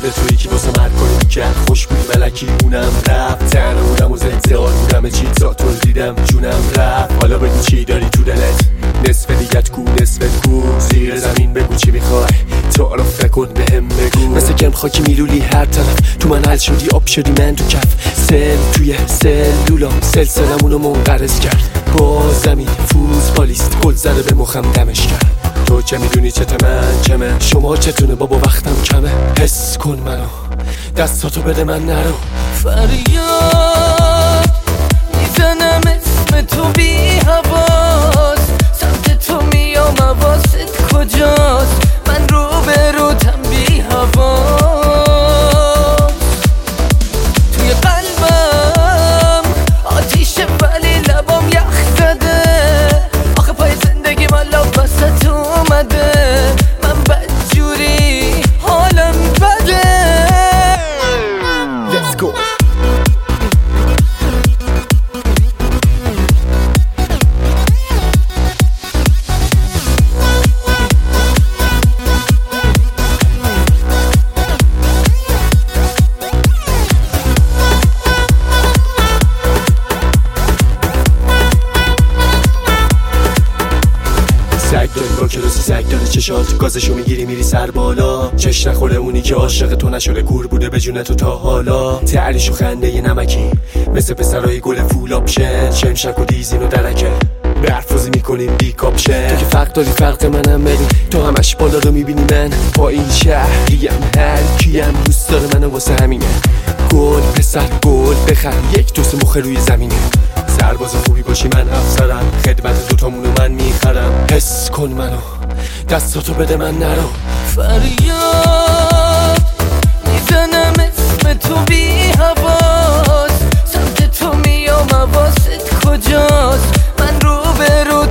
به تویی که واسه مرد کنی کرد خوش بودی ملکی اونم رفت تنها بودم و زنزال بودم چیزاتو دیدم جونم رفت حالا بگو چی داری تو دلت نصف دیگت کو نصف کو زیر زمین بگو چی میخوای تو حالا فکر کن بهم بگو مثل گرم خاکی میلولی هر طرف تو من حل شدی آب شدی من تو کف سل توی سلولام سلسلمونو منقرض کرد با زمین فوتبالیست گل زده به مخم دمش کرد تو چه میدونی چت من کمه شما چتونه بابا وقتم کمه حس کن منو دستاتو بده من نرو فریاد میزنم اسم تو بی حواس سمت تو میام حواست کجاست من رو به روتم بی حواس توی قلبم آتیشه ولی لبام یخ زده آخه پای زندگی من لب وسط اومده من بدجوری حالم بده Let's go سگ داری با کلاسی سگ داره چشات گازشو میگیری میری سر بالا چش نخوره اونی که عاشق تو نشده کور بوده به جون تو تا حالا تعریش و خنده ی نمکی مثل پسرای گل فول آپشن شمشک و دیزین و درکه برفوزی میکنیم بی کاپشن تو که فرق داری فرق منم ببین تو همش بالا رو میبینی من با این شهریم هر کیم دوست داره منو واسه همینه گل پسر گل بخر یک دوست مخ روی زمینه سرباز خوبی باشی من افسرم خدمت دوتامونو من میخرم حس کن منو دستاتو بده من نرو فریاد میزنم اسم تو بی حواس سمت تو میام حواست کجاست من رو به رو